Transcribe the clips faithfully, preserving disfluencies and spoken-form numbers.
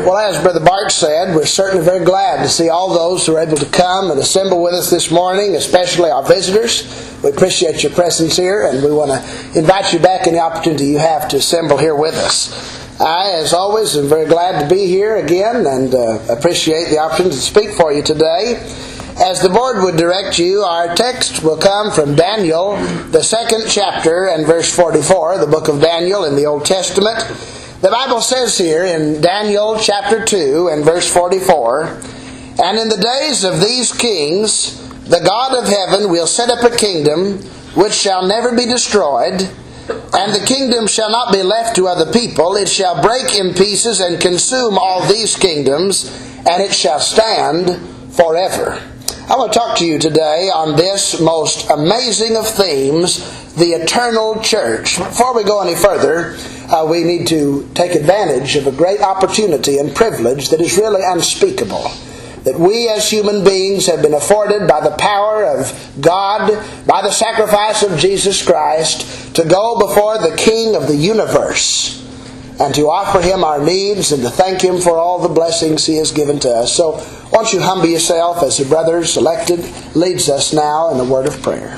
Well, as Brother Bart said, we're certainly very glad to see all those who are able to come and assemble with us this morning, especially our visitors. We appreciate your presence here, and we want to invite you back in the opportunity you have to assemble here with us. I, as always, am very glad to be here again and uh, appreciate the opportunity to speak for you today. As the Lord would direct you, our text will come from Daniel, the second chapter and verse forty-four, the book of Daniel in the Old Testament. The Bible says here in Daniel chapter two and verse forty-four, "And in the days of these kings, the God of heaven will set up a kingdom which shall never be destroyed, and the kingdom shall not be left to other people. It shall break in pieces and consume all these kingdoms, and it shall stand forever." I want to talk to you today on this most amazing of themes, the eternal church. Before we go any further, uh, we need to take advantage of a great opportunity and privilege that is really unspeakable, that we as human beings have been afforded by the power of God, by the sacrifice of Jesus Christ, to go before the King of the universe and to offer Him our needs and to thank Him for all the blessings He has given to us. So, won't you humble yourself as the brother selected leads us now in a word of prayer.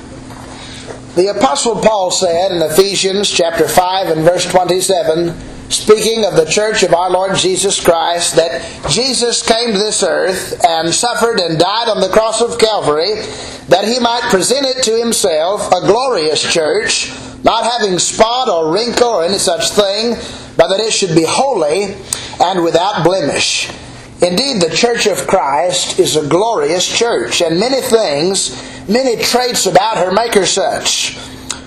The Apostle Paul said in Ephesians chapter five and verse twenty-seven, speaking of the church of our Lord Jesus Christ, that Jesus came to this earth and suffered and died on the cross of Calvary, that He might present it to Himself a glorious church, not having spot or wrinkle or any such thing, but that it should be holy and without blemish. Indeed, the church of Christ is a glorious church, and many things, many traits about her make her such.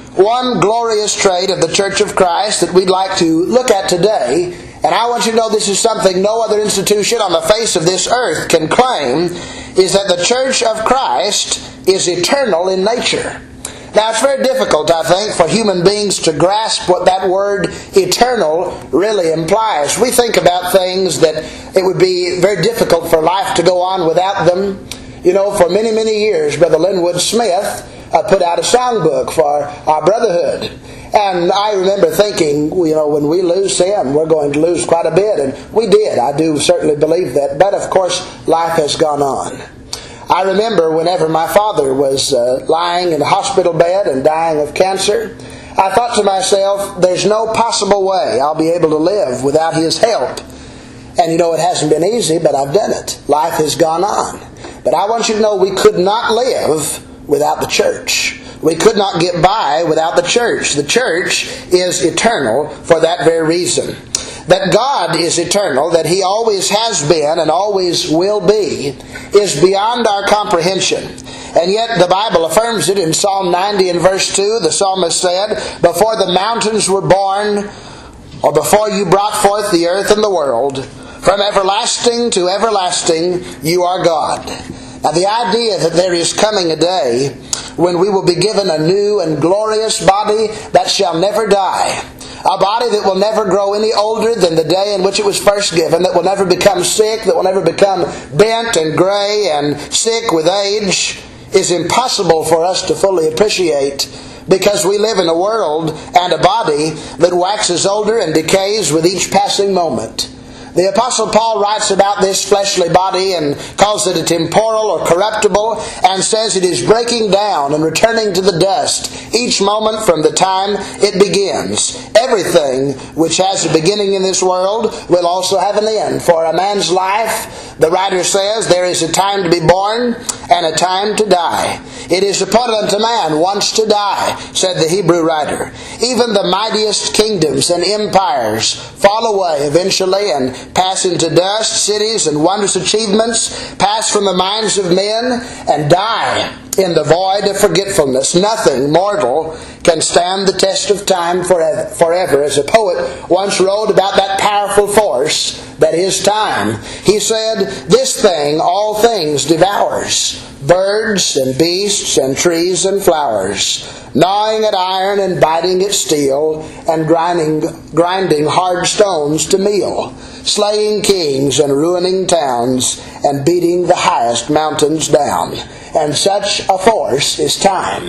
One glorious trait of the church of Christ that we'd like to look at today, and I want you to know this is something no other institution on the face of this earth can claim, is that the church of Christ is eternal in nature. Now, it's very difficult, I think, for human beings to grasp what that word eternal really implies. We think about things that it would be very difficult for life to go on without them. You know, for many, many years, Brother Linwood Smith uh, put out a songbook for our brotherhood. And I remember thinking, you know, when we lose him, we're going to lose quite a bit. And we did. I do certainly believe that. But, of course, life has gone on. I remember whenever my father was uh, lying in a hospital bed and dying of cancer, I thought to myself, there's no possible way I'll be able to live without his help. And you know, it hasn't been easy, but I've done it. Life has gone on. But I want you to know we could not live without the church. We could not get by without the church. The church is eternal for that very reason. That God is eternal, that He always has been and always will be, is beyond our comprehension. And yet the Bible affirms it in Psalm ninety and verse two. The psalmist said, "Before the mountains were born, or before you brought forth the earth and the world, from everlasting to everlasting you are God." Now the idea that there is coming a day when we will be given a new and glorious body that shall never die, a body that will never grow any older than the day in which it was first given, that will never become sick, that will never become bent and gray and sick with age, is impossible for us to fully appreciate, because we live in a world and a body that waxes older and decays with each passing moment. The Apostle Paul writes about this fleshly body and calls it temporal or corruptible, and says it is breaking down and returning to the dust each moment from the time it begins. Everything which has a beginning in this world will also have an end. For a man's life, the writer says, there is a time to be born and a time to die. It is appointed unto man once to die, said the Hebrew writer. Even the mightiest kingdoms and empires fall away eventually and pass into dust. Cities and wondrous achievements pass from the minds of men and die in the void of forgetfulness. Nothing mortal can stand the test of time forever, forever. As a poet once wrote about that powerful force that is time, he said, "This thing all things devours, birds and beasts and trees and flowers, gnawing at iron and biting at steel, and grinding, grinding hard stones to meal, slaying kings and ruining towns, and beating the highest mountains down." And such a force is time.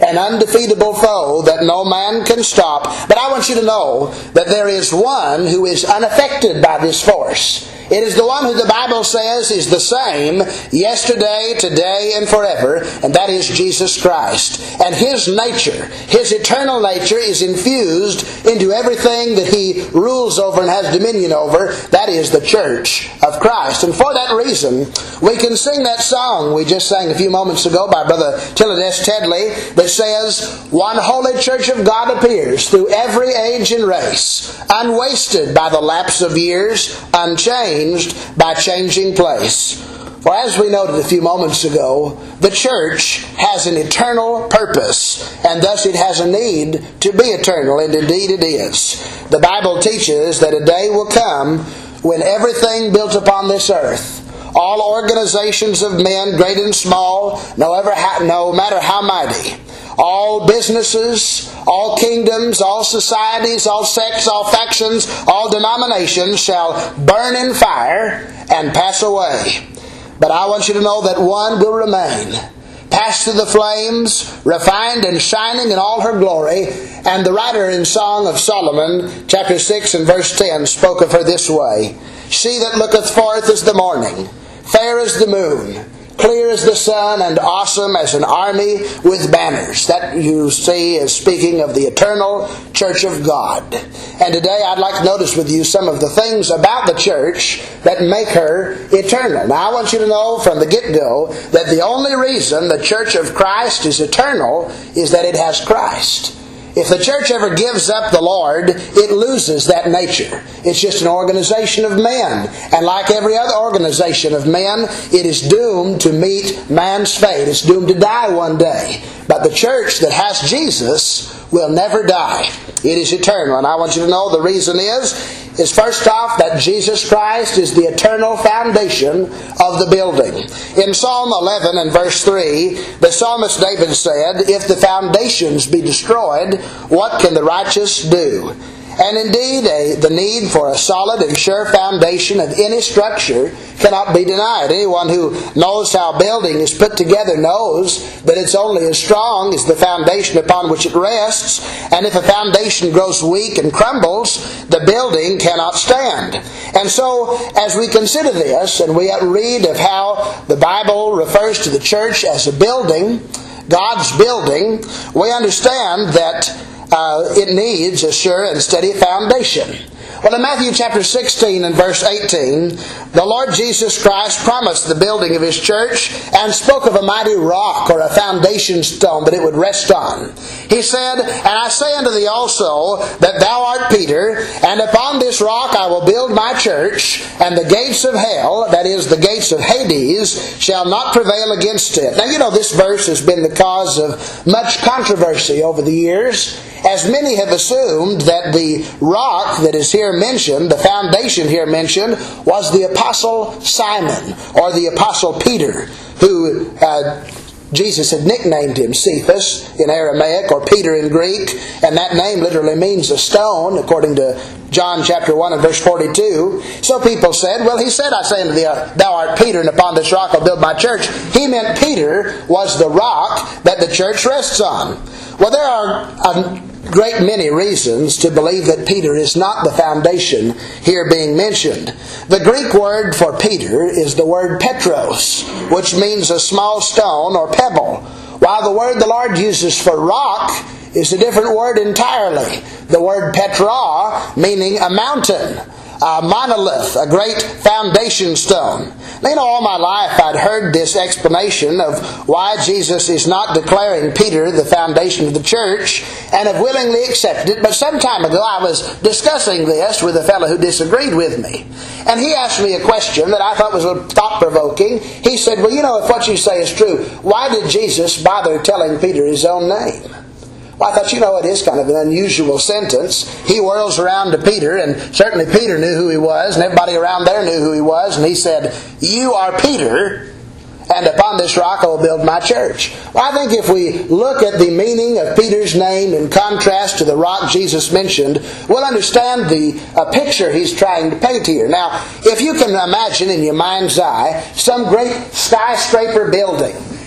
an undefeatable foe that no man can stop. But I want you to know that there is one who is unaffected by this force. It is the one who the Bible says is the same yesterday, today, and forever, and that is Jesus Christ. And His nature, His eternal nature, is infused into everything that He rules over and has dominion over. That is the church of Christ. And for that reason, we can sing that song we just sang a few moments ago by Brother Tillades Tedley that says, "One holy church of God appears through every age and race, unwasted by the lapse of years, unchanged by changing place." For as we noted a few moments ago, the church has an eternal purpose, and thus it has a need to be eternal, and indeed it is. The Bible teaches that a day will come when everything built upon this earth, all organizations of men, great and small, no, ever ha- no matter how mighty, all businesses, all kingdoms, all societies, all sects, all factions, all denominations shall burn in fire and pass away. But I want you to know that one will remain, passed through the flames, refined and shining in all her glory. And the writer in Song of Solomon, chapter six and verse ten, spoke of her this way: "She that looketh forth as the morning, fair as the moon, clear as the sun, and awesome as an army with banners." That you see is speaking of the eternal church of God. And today I'd like to notice with you some of the things about the church that make her eternal. Now I want you to know from the get-go that the only reason the church of Christ is eternal is that it has Christ. If the church ever gives up the Lord, it loses that nature. It's just an organization of men. And like every other organization of men, it is doomed to meet man's fate. It's doomed to die one day. But the church that has Jesus will never die. It is eternal. And I want you to know the reason is, is first off that Jesus Christ is the eternal foundation of the building. In Psalm eleven and verse three, the psalmist David said, "If the foundations be destroyed, what can the righteous do?" And indeed, a, the need for a solid and sure foundation of any structure cannot be denied. Anyone who knows how a building is put together knows that it's only as strong as the foundation upon which it rests. And if a foundation grows weak and crumbles, the building cannot stand. And so, as we consider this, and we read of how the Bible refers to the church as a building, God's building, we understand that Uh, it needs a sure and steady foundation. Well, in Matthew chapter sixteen and verse eighteen, the Lord Jesus Christ promised the building of His church and spoke of a mighty rock or a foundation stone that it would rest on. He said, "And I say unto thee also that thou art Peter, and upon this rock I will build my church, and the gates of hell," that is, the gates of Hades, "shall not prevail against it." Now, you know, this verse has been the cause of much controversy over the years, as many have assumed that the rock that is here mentioned, the foundation here mentioned, was the Apostle Simon, or the Apostle Peter, who uh, Jesus had nicknamed him Cephas in Aramaic, or Peter in Greek, and that name literally means a stone, according to John chapter one and verse forty-two. So people said, well, he said, "I say unto thee, thou art Peter, and upon this rock I'll build my church." He meant Peter was the rock that the church rests on. Well, there are a great many reasons to believe that Peter is not the foundation here being mentioned. The Greek word for Peter is the word Petros, which means a small stone or pebble, while the word the Lord uses for rock is a different word entirely. The word Petra, meaning a mountain, a monolith, a great foundation stone. Now, you know, all my life I'd heard this explanation of why Jesus is not declaring Peter the foundation of the church, and have willingly accepted it. But some time ago I was discussing this with a fellow who disagreed with me. And he asked me a question that I thought was thought-provoking. He said, "Well, you know, if what you say is true, why did Jesus bother telling Peter his own name?" Well, I thought, you know, it is kind of an unusual sentence. He whirls around to Peter, and certainly Peter knew who he was, and everybody around there knew who he was, and he said, "You are Peter, and upon this rock I will build my church." Well, I think if we look at the meaning of Peter's name in contrast to the rock Jesus mentioned, we'll understand the uh, picture he's trying to paint here. Now, if you can imagine in your mind's eye some great skyscraper building,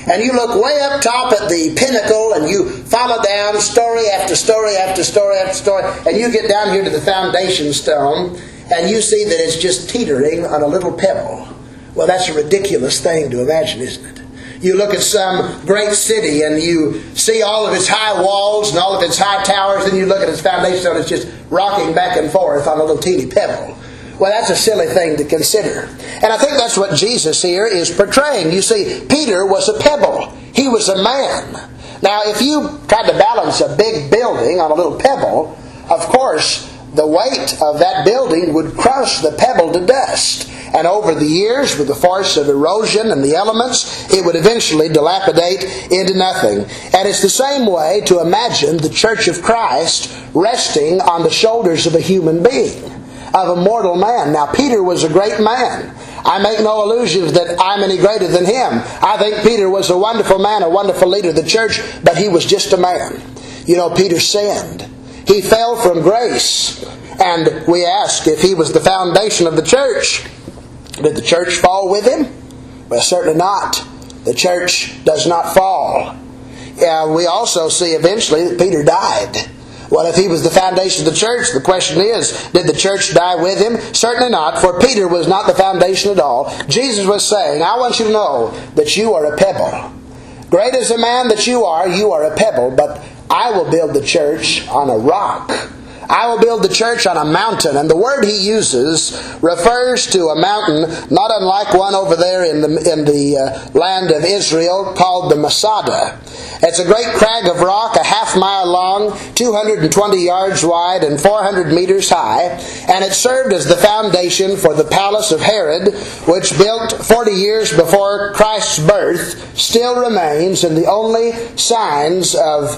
and you look way up top at the pinnacle, and you follow down story after story after story after story, and you get down here to the foundation stone, and you see that it's just teetering on a little pebble. Well, that's a ridiculous thing to imagine, isn't it? You look at some great city and you see all of its high walls and all of its high towers, and you look at its foundation stone, it's just rocking back and forth on a little teeny pebble. Well, that's a silly thing to consider. And I think that's what Jesus here is portraying. You see, Peter was a pebble. He was a man. Now, if you tried to balance a big building on a little pebble, of course, the weight of that building would crush the pebble to dust. And over the years, with the force of erosion and the elements, it would eventually dilapidate into nothing. And it's the same way to imagine the Church of Christ resting on the shoulders of a human being, of a mortal man. Now, Peter was a great man. I make no illusions that I'm any greater than him. I think Peter was a wonderful man, a wonderful leader of the church, but he was just a man. You know, Peter sinned. He fell from grace. And we ask if he was the foundation of the church. Did the church fall with him? Well, certainly not. The church does not fall. Yeah, we also see eventually that Peter died. Well, if he was the foundation of the church, the question is, did the church die with him? Certainly not, for Peter was not the foundation at all. Jesus was saying, I want you to know that you are a pebble. Great as a man that you are, you are a pebble, but I will build the church on a rock. I will build the church on a mountain. And the word he uses refers to a mountain not unlike one over there in the, in the uh, land of Israel called the Masada. It's a great crag of rock, a half mile long, two hundred twenty yards wide, and four hundred meters high. And it served as the foundation for the palace of Herod, which built forty years before Christ's birth, still remains, and the only signs of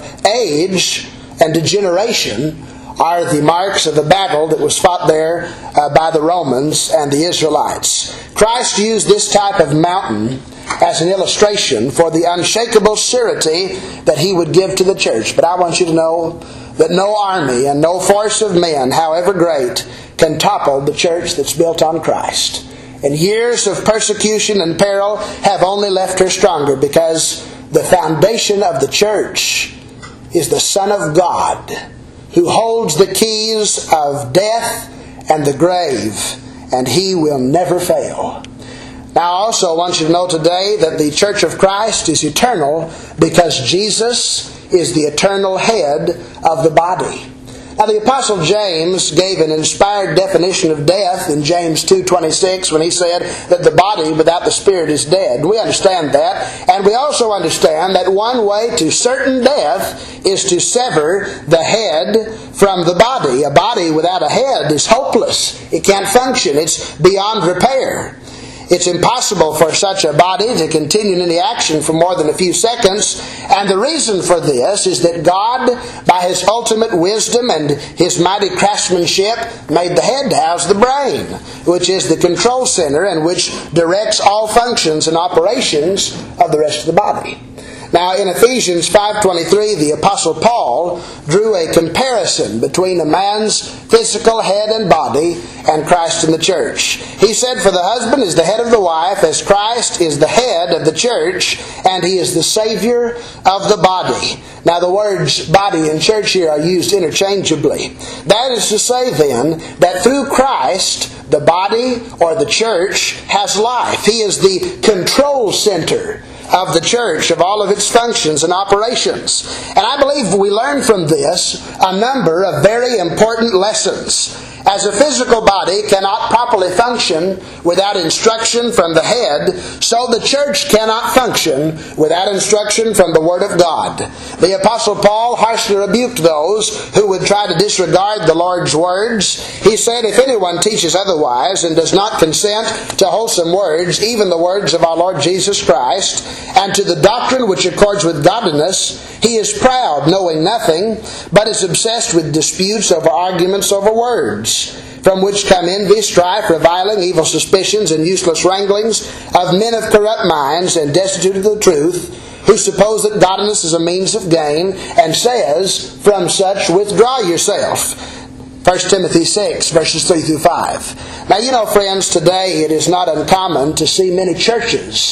age and degeneration are the marks of the battle that was fought there uh, by the Romans and the Israelites. Christ used this type of mountain as an illustration for the unshakable surety that he would give to the church. But I want you to know that no army and no force of men, however great, can topple the church that's built on Christ. And years of persecution and peril have only left her stronger, because the foundation of the church is the Son of God, who holds the keys of death and the grave, and he will never fail. Now, I also want you to know today that the Church of Christ is eternal because Jesus is the eternal head of the body. Now, the Apostle James gave an inspired definition of death in James two twenty-six when he said that the body without the spirit is dead. We understand that. And we also understand that one way to certain death is to sever the head from the body. A body without a head is hopeless. It can't function. It's beyond repair. It's impossible for such a body to continue in any action for more than a few seconds. And the reason for this is that God, by His ultimate wisdom and His mighty craftsmanship, made the head to house the brain, which is the control center and which directs all functions and operations of the rest of the body. Now, in Ephesians five twenty-three, the Apostle Paul drew a comparison between a man's physical head and body and Christ in the church. He said, "For the husband is the head of the wife, as Christ is the head of the church, and He is the Savior of the body." Now, the words body and church here are used interchangeably. That is to say, then, that through Christ, the body or the church has life. He is the control center of the church, of all of its functions and operations. And I believe we learn from this a number of very important lessons. As a physical body cannot properly function without instruction from the head, so the church cannot function without instruction from the Word of God. The Apostle Paul harshly rebuked those who would try to disregard the Lord's words. He said, "If anyone teaches otherwise and does not consent to wholesome words, even the words of our Lord Jesus Christ, and to the doctrine which accords with godliness, he is proud, knowing nothing, but is obsessed with disputes over arguments over words, from which come envy, strife, reviling, evil suspicions, and useless wranglings of men of corrupt minds and destitute of the truth, who suppose that godliness is a means of gain, and says, from such withdraw yourself." First Timothy six, verses three through five. Now, you know, friends, today it is not uncommon to see many churches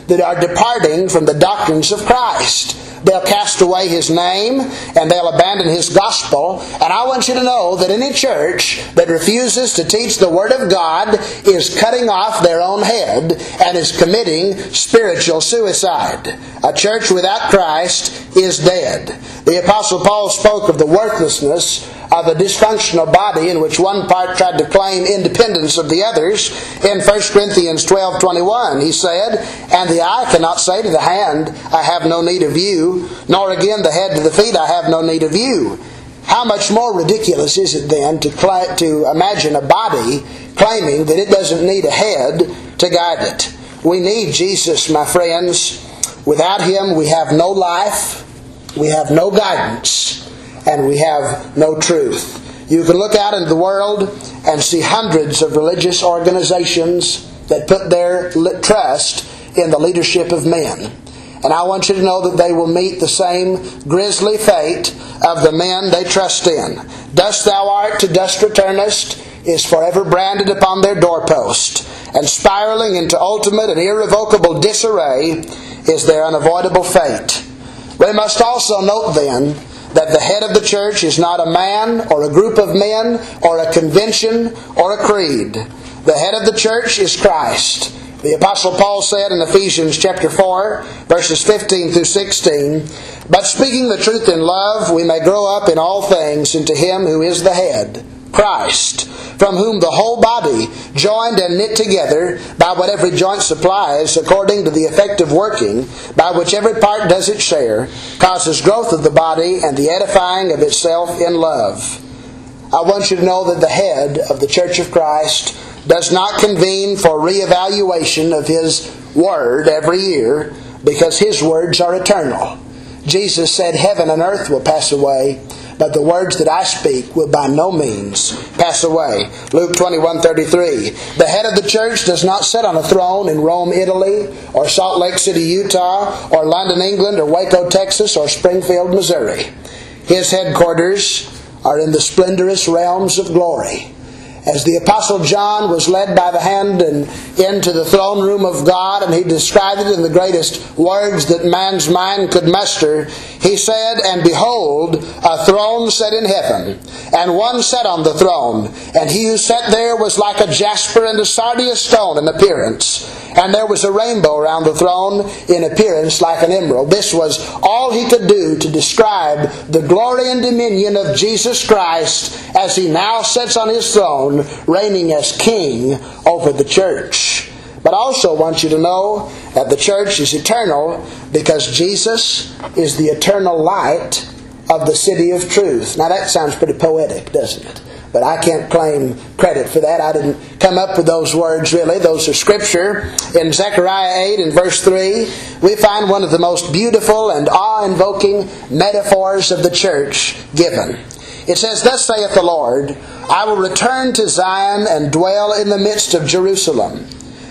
that are departing from the doctrines of Christ. They'll cast away His name and they'll abandon His gospel. And I want you to know that any church that refuses to teach the Word of God is cutting off their own head and is committing spiritual suicide. A church without Christ is dead. The Apostle Paul spoke of the worthlessness of a dysfunctional body in which one part tried to claim independence of the others. In First Corinthians twelve twenty-one, he said, "And the eye cannot say to the hand, I have no need of you, nor again the head to the feet, I have no need of you." How much more ridiculous is it then to, cl- to imagine a body claiming that it doesn't need a head to guide it? We need Jesus, my friends. Without Him we have no life, we have no guidance, and we have no truth. You can look out into the world and see hundreds of religious organizations that put their trust in the leadership of men. And I want you to know that they will meet the same grisly fate of the men they trust in. "Dust thou art, to dust returnest," is forever branded upon their doorpost. And spiraling into ultimate and irrevocable disarray is their unavoidable fate. We must also note then that the head of the church is not a man or a group of men or a convention or a creed. The head of the church is Christ. The Apostle Paul said in Ephesians chapter four, verses fifteen through sixteen, "But speaking the truth in love, we may grow up in all things into Him who is the head, Christ, from whom the whole body, joined and knit together by what every joint supplies, according to the effective working by which every part does its share, causes growth of the body and the edifying of itself in love." I want you to know that the head of the Church of Christ does not convene for reevaluation of His Word every year, because His words are eternal. Jesus said, "Heaven and earth will pass away, but the words that I speak will by no means pass away." Luke twenty-one thirty-three. The head of the church does not sit on a throne in Rome, Italy, or Salt Lake City, Utah, or London, England, or Waco, Texas, or Springfield, Missouri. His headquarters are in the splendorous realms of glory. As the Apostle John was led by the hand and into the throne room of God, and he described it in the greatest words that man's mind could muster, he said, "And behold, a throne set in heaven, and one sat on the throne, and he who sat there was like a jasper and a sardius stone in appearance, and there was a rainbow around the throne in appearance like an emerald." This was all he could do to describe the glory and dominion of Jesus Christ as He now sits on His throne, reigning as King over the church. But I also want you to know that the church is eternal because Jesus is the eternal light of the city of truth. Now that sounds pretty poetic, doesn't it? But I can't claim credit for that. I didn't come up with those words really. Those are Scripture. In Zechariah eight and verse three, we find one of the most beautiful and awe-invoking metaphors of the church given. It says, "Thus saith the Lord, I will return to Zion and dwell in the midst of Jerusalem.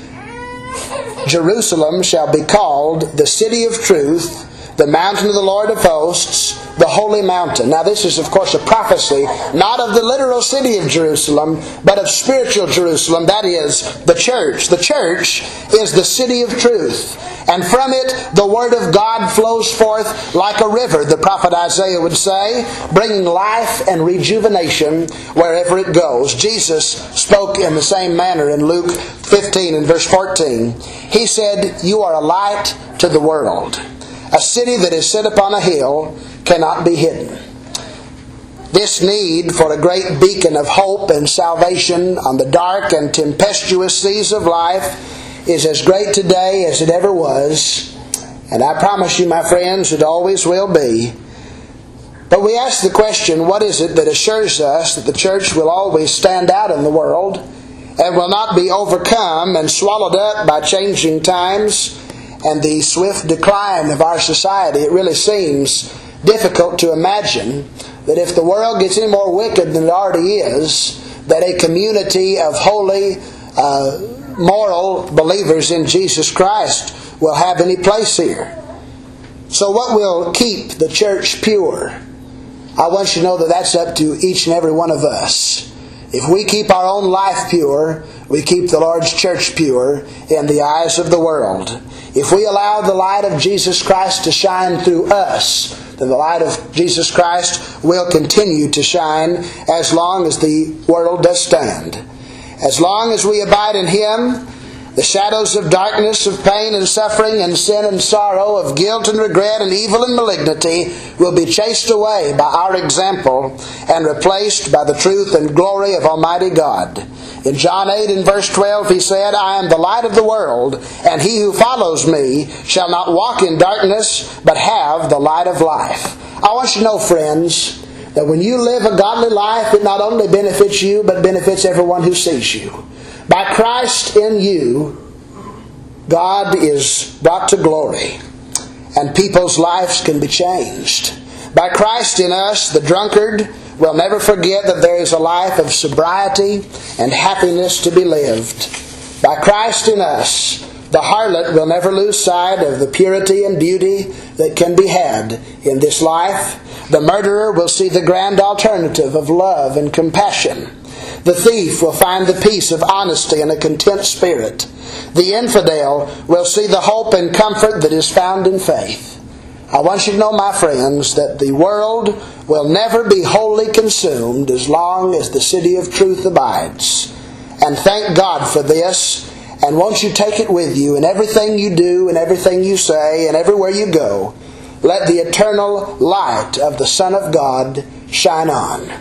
Jerusalem shall be called the city of truth, the mountain of the Lord of hosts, the holy mountain." Now this is of course a prophecy, not of the literal city of Jerusalem, but of spiritual Jerusalem, that is, the church. The church is the city of truth. And from it the Word of God flows forth like a river, the prophet Isaiah would say, bringing life and rejuvenation wherever it goes. Jesus spoke in the same manner in Luke fifteen and verse fourteen. He said, "You are a light to the world. A city that is set upon a hill cannot be hidden." This need for a great beacon of hope and salvation on the dark and tempestuous seas of life is as great today as it ever was. And I promise you, my friends, it always will be. But we ask the question, what is it that assures us that the church will always stand out in the world and will not be overcome and swallowed up by changing times and the swift decline of our society? It really seems difficult to imagine that if the world gets any more wicked than it already is, that a community of holy, uh, moral believers in Jesus Christ will have any place here. So what will keep the church pure? I want you to know that that's up to each and every one of us. If we keep our own life pure, we keep the Lord's church pure in the eyes of the world. If we allow the light of Jesus Christ to shine through us, then the light of Jesus Christ will continue to shine as long as the world does stand. As long as we abide in Him, the shadows of darkness, of pain and suffering and sin and sorrow, of guilt and regret and evil and malignity will be chased away by our example and replaced by the truth and glory of Almighty God. In John eight and verse twelve He said, I am the light of the world, and he who follows me shall not walk in darkness, but have the light of life. I want you to know, friends, that when you live a godly life, it not only benefits you, but benefits everyone who sees you. By Christ in you, God is brought to glory, and people's lives can be changed. By Christ in us, the drunkard will never forget that there is a life of sobriety and happiness to be lived. By Christ in us, the harlot will never lose sight of the purity and beauty that can be had in this life. The murderer will see the grand alternative of love and compassion. The thief will find the peace of honesty and a content spirit. The infidel will see the hope and comfort that is found in faith. I want you to know, my friends, that the world will never be wholly consumed as long as the city of truth abides. And thank God for this. And won't you take it with you in everything you do and everything you say and everywhere you go. Let the eternal light of the Son of God shine on.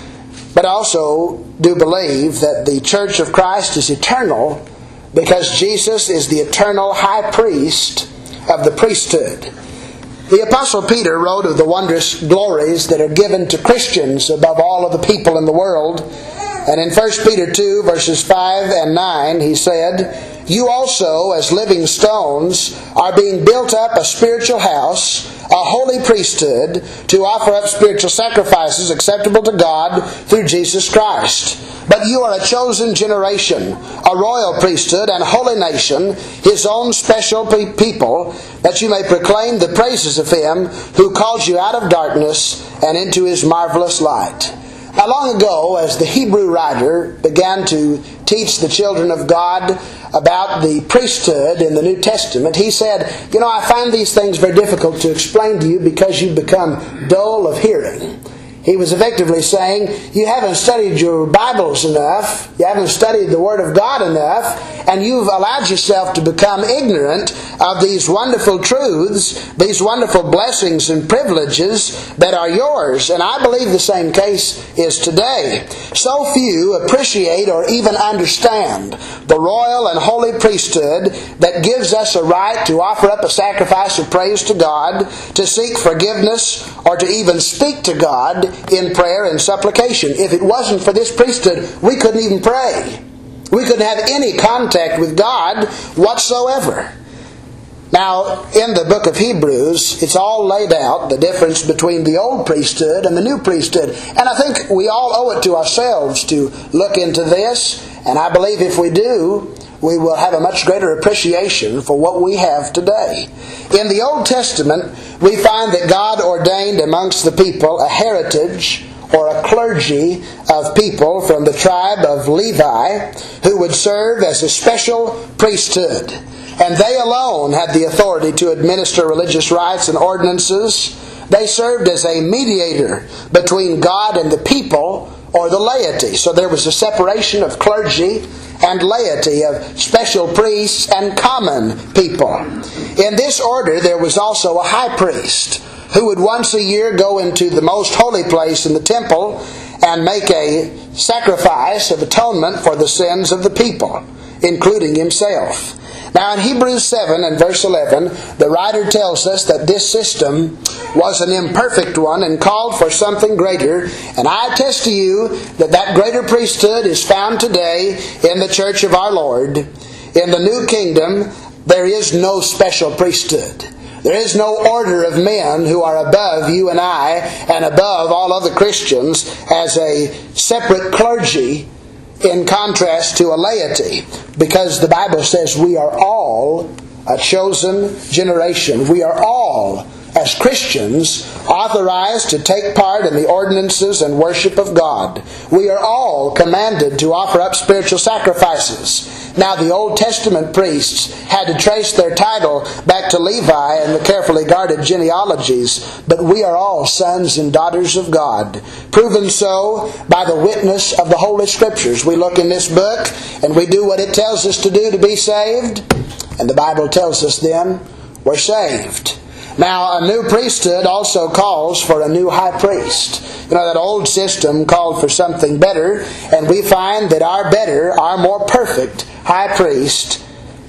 But I also do believe that the Church of Christ is eternal because Jesus is the eternal high priest of the priesthood. The Apostle Peter wrote of the wondrous glories that are given to Christians above all of the people in the world. And in First Peter two, verses five and nine, he said, You also, as living stones, are being built up a spiritual house, a holy priesthood, to offer up spiritual sacrifices acceptable to God through Jesus Christ. But you are a chosen generation, a royal priesthood and holy nation, His own special people, that you may proclaim the praises of Him who called you out of darkness and into His marvelous light. Now, long ago, as the Hebrew writer began to teach the children of God about the priesthood in the New Testament, he said, You know, I find these things very difficult to explain to you because you've become dull of hearing. He was effectively saying, you haven't studied your Bibles enough, you haven't studied the Word of God enough, and you've allowed yourself to become ignorant of these wonderful truths, these wonderful blessings and privileges that are yours. And I believe the same case is today. So few appreciate or even understand the royal and holy priesthood that gives us a right to offer up a sacrifice of praise to God, to seek forgiveness, or to even speak to God in prayer and supplication. If it wasn't for this priesthood, we couldn't even pray. We couldn't have any contact with God whatsoever. Now, in the book of Hebrews, it's all laid out, the difference between the old priesthood and the new priesthood. And I think we all owe it to ourselves to look into this. And I believe if we do, we will have a much greater appreciation for what we have today. In the Old Testament, we find that God ordained amongst the people a heritage or a clergy of people from the tribe of Levi who would serve as a special priesthood. And they alone had the authority to administer religious rites and ordinances. They served as a mediator between God and the people or the laity. So there was a separation of clergy and laity, of special priests and common people. In this order, there was also a high priest who would once a year go into the most holy place in the temple and make a sacrifice of atonement for the sins of the people, including himself. Now in Hebrews seven and verse eleven, the writer tells us that this system was an imperfect one and called for something greater. And I attest to you that that greater priesthood is found today in the church of our Lord. In the new kingdom, there is no special priesthood. There is no order of men who are above you and I and above all other Christians as a separate clergy in contrast to a laity, because the Bible says we are all a chosen generation. We are all as Christians, authorized to take part in the ordinances and worship of God. We are all commanded to offer up spiritual sacrifices. Now, the Old Testament priests had to trace their title back to Levi and the carefully guarded genealogies, but we are all sons and daughters of God, proven so by the witness of the Holy Scriptures. We look in this book and we do what it tells us to do to be saved, and the Bible tells us then we're saved. Now, a new priesthood also calls for a new high priest. You know, that old system called for something better, and we find that our better, our more perfect high priest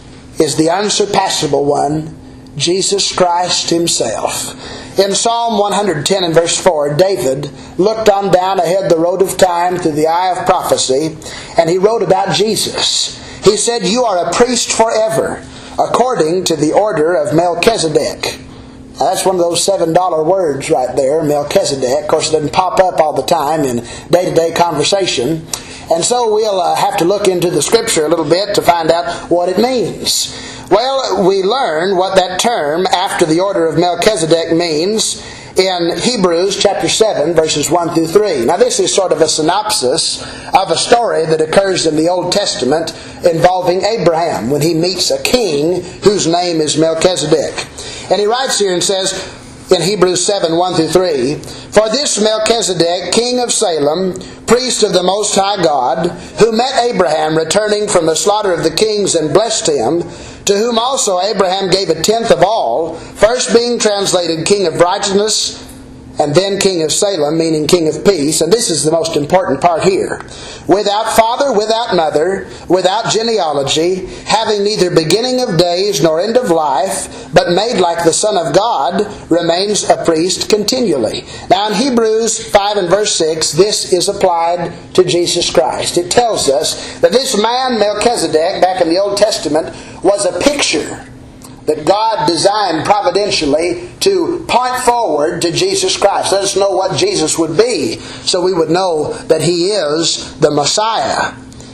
is the unsurpassable one, Jesus Christ Himself. In Psalm one hundred ten and verse four, David looked on down ahead the road of time through the eye of prophecy, and he wrote about Jesus. He said, "You are a priest forever, according to the order of Melchizedek." Now, that's one of those seven dollar words right there, Melchizedek. Of course, it doesn't pop up all the time in day-to-day conversation. And so we'll uh, have to look into the Scripture a little bit to find out what it means. Well, we learn what that term, after the order of Melchizedek, means in Hebrews chapter seven, verses one through three. Now, this is sort of a synopsis of a story that occurs in the Old Testament involving Abraham when he meets a king whose name is Melchizedek. And he writes here and says in Hebrews seven, one through three, "For this Melchizedek, king of Salem, priest of the Most High God, who met Abraham returning from the slaughter of the kings and blessed him, to whom also Abraham gave a tenth of all, first being translated King of Righteousness, and then King of Salem, meaning King of Peace." And this is the most important part here. "Without father, without mother, without genealogy, having neither beginning of days nor end of life, but made like the Son of God, remains a priest continually." Now in Hebrews five and verse six, this is applied to Jesus Christ. It tells us that this man Melchizedek, back in the Old Testament, was a picture that God designed providentially to point forward to Jesus Christ. Let us know what Jesus would be, so we would know that He is the Messiah.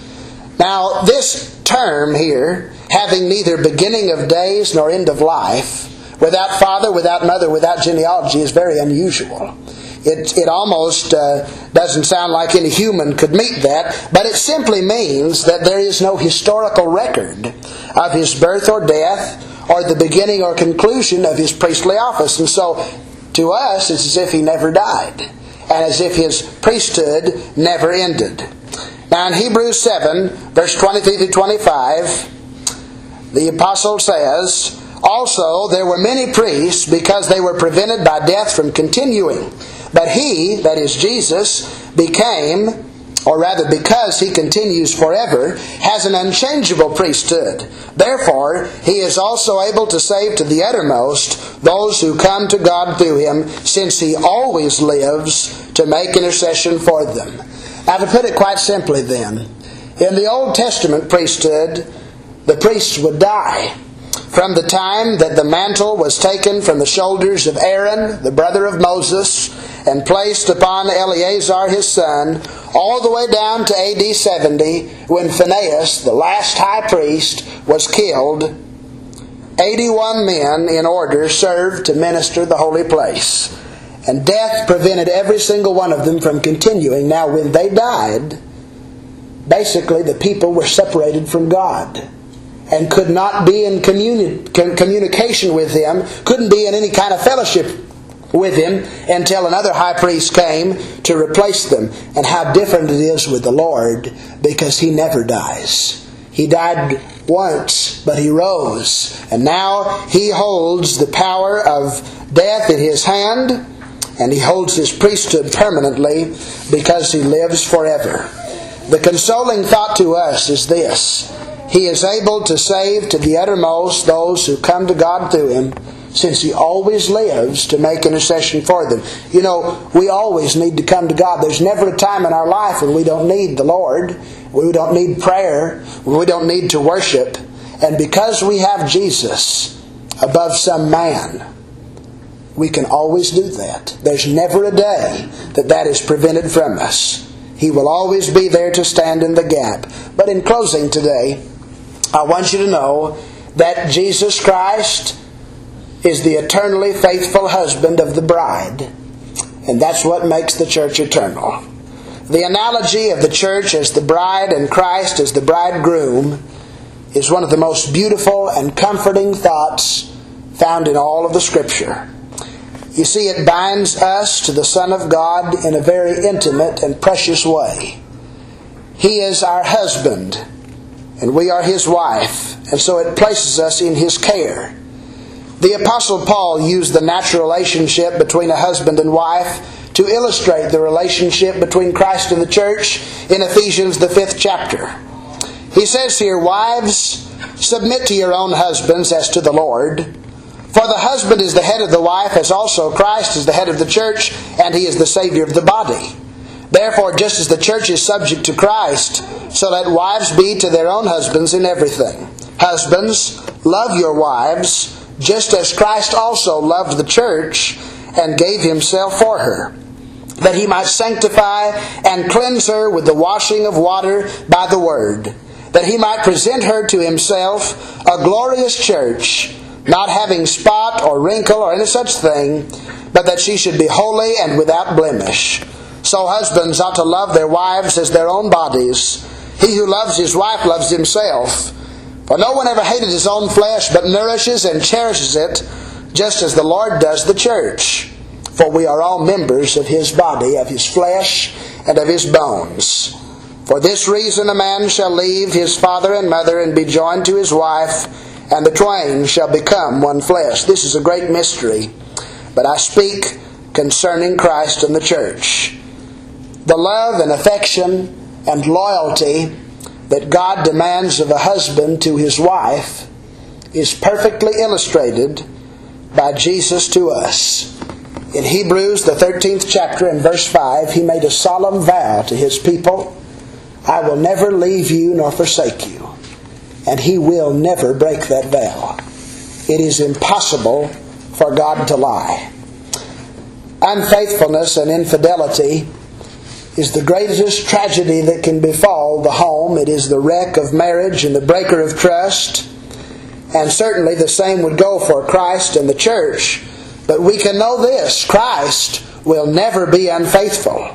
Now, this term here, having neither beginning of days nor end of life, without father, without mother, without genealogy, is very unusual. It, it almost uh, doesn't sound like any human could meet that, but it simply means that there is no historical record of His birth or death, or the beginning or conclusion of His priestly office. And so, to us, it's as if He never died, and as if His priesthood never ended. Now in Hebrews seven, verse twenty-three through twenty-five, the apostle says, "Also there were many priests, because they were prevented by death from continuing. But He," that is Jesus, "became," or rather because He continues forever, "has an unchangeable priesthood. Therefore He is also able to save to the uttermost those who come to God through Him, since He always lives to make intercession for them." Now, to put it quite simply then, in the Old Testament priesthood, the priests would die. From the time that the mantle was taken from the shoulders of Aaron, the brother of Moses, and placed upon Eleazar his son, all the way down to A D seventy, when Phinehas, the last high priest, was killed, eighty-one men in order served to minister the holy place. And death prevented every single one of them from continuing. Now, when they died, basically the people were separated from God and could not be in communi- communication with Him, couldn't be in any kind of fellowship with Him until another high priest came to replace them. And how different it is with the Lord, because He never dies. He died once, but He rose. And now He holds the power of death in His hand, and He holds His priesthood permanently because He lives forever. The consoling thought to us is this: He is able to save to the uttermost those who come to God through Him, since He always lives to make intercession for them. You know, we always need to come to God. There's never a time in our life when we don't need the Lord, we don't need prayer, we don't need to worship. And because we have Jesus above some man, we can always do that. There's never a day that that is prevented from us. He will always be there to stand in the gap. But in closing today, I want you to know that Jesus Christ is the eternally faithful husband of the bride. And that's what makes the church eternal. The analogy of the church as the bride and Christ as the bridegroom is one of the most beautiful and comforting thoughts found in all of the Scripture. You see, it binds us to the Son of God in a very intimate and precious way. He is our husband, and we are His wife, and so it places us in His care. The Apostle Paul used the natural relationship between a husband and wife to illustrate the relationship between Christ and the church in Ephesians, the fifth chapter. He says here, "Wives, submit to your own husbands as to the Lord. For the husband is the head of the wife, as also Christ is the head of the church, and He is the Savior of the body. Therefore, just as the church is subject to Christ, so let wives be to their own husbands in everything. Husbands, love your wives, just as Christ also loved the church and gave Himself for her, that He might sanctify and cleanse her with the washing of water by the word, that He might present her to Himself a glorious church, not having spot or wrinkle or any such thing, but that she should be holy and without blemish. So husbands ought to love their wives as their own bodies. He who loves his wife loves himself. For no one ever hated his own flesh, but nourishes and cherishes it, just as the Lord does the church. For we are all members of His body, of His flesh, and of His bones. For this reason a man shall leave his father and mother, and be joined to his wife, and the twain shall become one flesh." This is a great mystery, but I speak concerning Christ and the church. The love and affection and loyalty that God demands of a husband to his wife is perfectly illustrated by Jesus to us. In Hebrews, the thirteenth chapter and verse five, He made a solemn vow to His people, "I will never leave you nor forsake you." And He will never break that vow. It is impossible for God to lie. Unfaithfulness and infidelity is the greatest tragedy that can befall the home. It is the wreck of marriage and the breaker of trust. And certainly the same would go for Christ and the church. But we can know this: Christ will never be unfaithful.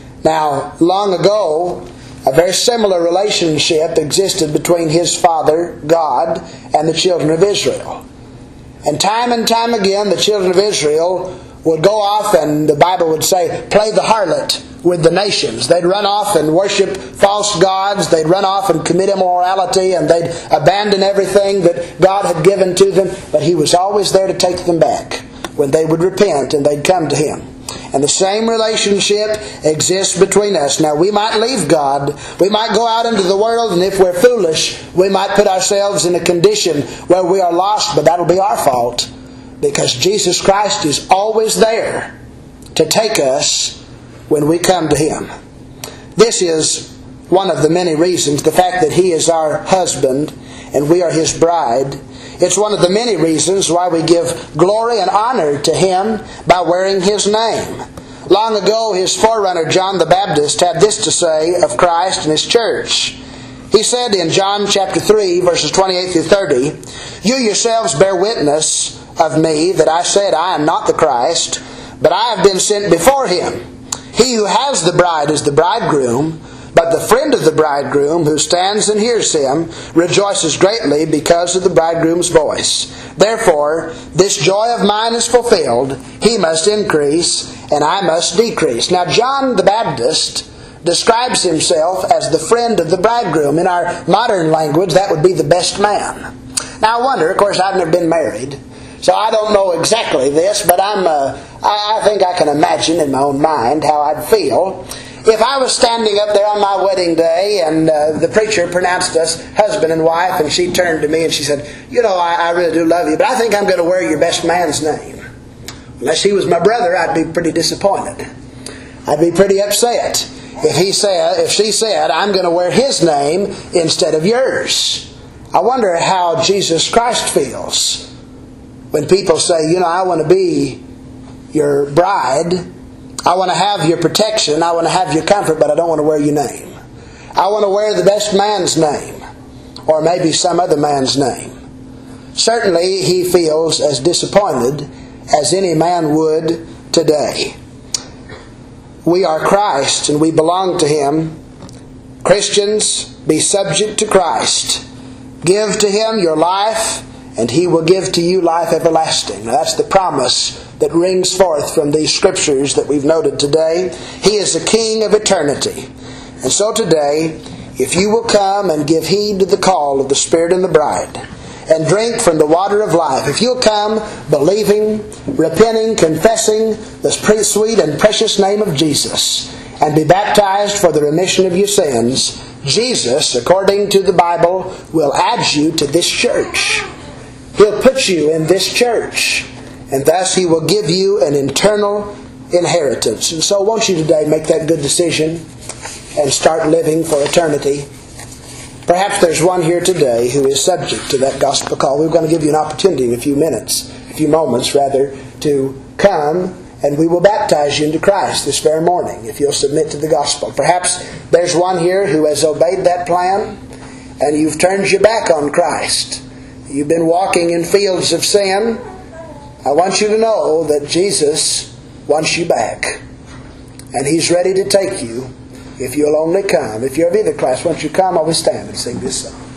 Now, long ago, a very similar relationship existed between His Father, God, and the children of Israel. And time and time again, the children of Israel would go off and, the Bible would say, play the harlot with the nations. They'd run off and worship false gods. They'd run off and commit immorality, and they'd abandon everything that God had given to them. But He was always there to take them back when they would repent and they'd come to Him. And the same relationship exists between us. Now, we might leave God. We might go out into the world, and if we're foolish, we might put ourselves in a condition where we are lost, but that'll be our fault. Because Jesus Christ is always there to take us when we come to Him. This is one of the many reasons, the fact that He is our husband and we are His bride. It's one of the many reasons why we give glory and honor to Him by wearing His name. Long ago, His forerunner John the Baptist had this to say of Christ and His church. He said in John chapter three, verses twenty-eight through thirty, "You yourselves bear witness of me that I said I am not the Christ, but I have been sent before Him. He who has the bride is the bridegroom, but the friend of the bridegroom who stands and hears him rejoices greatly because of the bridegroom's voice. Therefore, this joy of mine is fulfilled. He must increase, and I must decrease." Now, John the Baptist describes himself as the friend of the bridegroom. In our modern language, that would be the best man. Now, I wonder, of course, I've never been married, so I don't know exactly this, but I'm, uh, I, I think I can imagine in my own mind how I'd feel if I was standing up there on my wedding day and uh, the preacher pronounced us husband and wife, and she turned to me and she said, "You know, I, I really do love you, but I think I'm going to wear your best man's name." Unless he was my brother, I'd be pretty disappointed. I'd be pretty upset if he said, if she said, "I'm going to wear his name instead of yours." I wonder how Jesus Christ feels when people say, "You know, I want to be your bride. I want to have your protection. I want to have your comfort, but I don't want to wear your name. I want to wear the best man's name, or maybe some other man's name." Certainly he feels as disappointed as any man would today. We are Christ and we belong to Him. Christians, be subject to Christ. Give to Him your life, and He will give to you life everlasting. Now, that's the promise that rings forth from these scriptures that we've noted today. He is the King of eternity. And so today, if you will come and give heed to the call of the Spirit and the bride, and drink from the water of life, if you'll come believing, repenting, confessing the sweet and precious name of Jesus, and be baptized for the remission of your sins, Jesus, according to the Bible, will add you to this church. He'll put you in this church, and thus He will give you an eternal inheritance. And so won't you today make that good decision and start living for eternity? Perhaps there's one here today who is subject to that gospel call. We're going to give you an opportunity in a few minutes, a few moments rather, to come, and we will baptize you into Christ this very morning if you'll submit to the gospel. Perhaps there's one here who has obeyed that plan and you've turned your back on Christ. You've been walking in fields of sin. I want you to know that Jesus wants you back. And He's ready to take you if you'll only come. If you're of either class, won't you come while we stand and sing this song?